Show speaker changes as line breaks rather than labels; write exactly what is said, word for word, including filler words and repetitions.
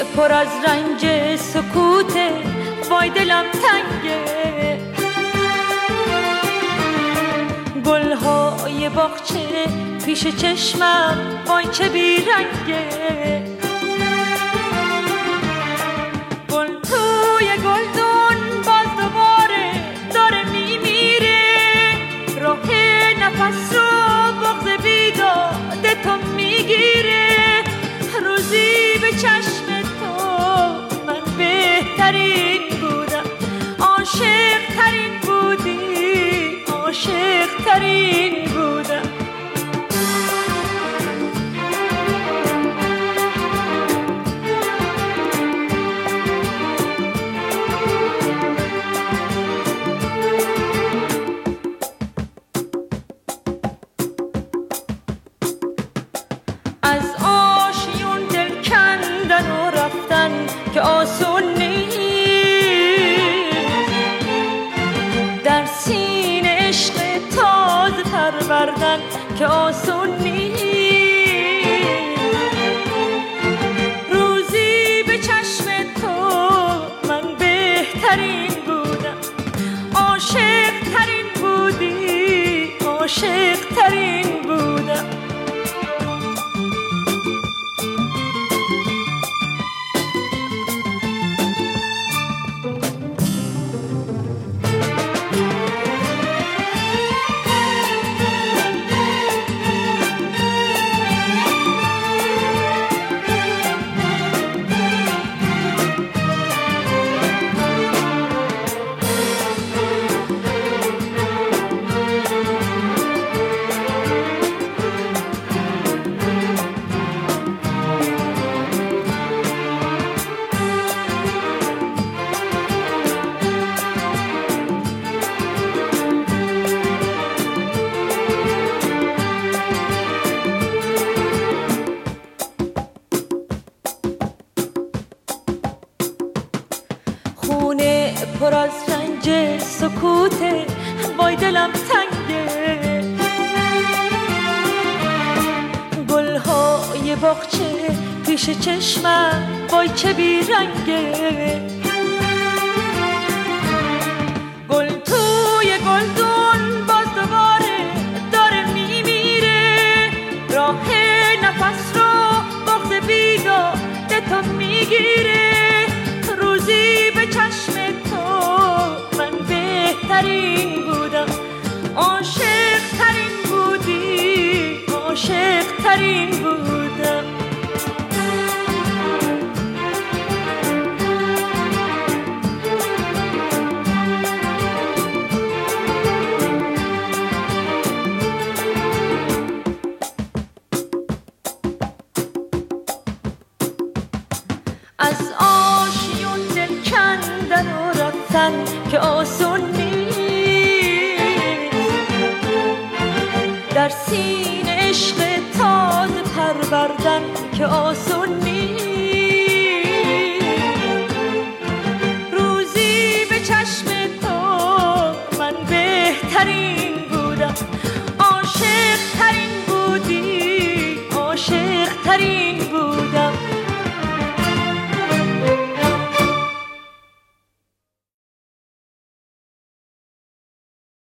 پر از رنج سکوت، وای دلم تنگه. گلهای باغچه پیش چشمم، وای چه بیرنگه. گل توی گلدون باز دوباره داره میمیره، راه نفس رو بغض بیداد تو میگیره. روزی به چشم تو من بهترین بودم، عاشق ترین بودی، عاشق ترین بودم. از آشیون دل کندن و رفتن که آسون نیست، در سینه عشق تازه پروردن که آسون نیست. روزی به چشم تو من بهترین بودم، عاشق ترین بودی، عاشق ترین بودم. خونه پر از رنج سکوته، وای دلم تنگه. گلهای باغچه پیش چشمم، وای چه بیرنگه. گل توی گلدون باز دوباره داره میمیره، راه نفس رو بغض بیداد تو میگیره. روزی به چشم تو من بهترین بودم، عاشق ترین بودی، عاشق ترین بودم. از آشیون دل کندن و رفتن که آسون نیست، در سینه عشق تازه پروردن که آسون نیست. روزی به چشم تو من بهترین بودم، عاشق ترین بودی، عاشق ترین بودم.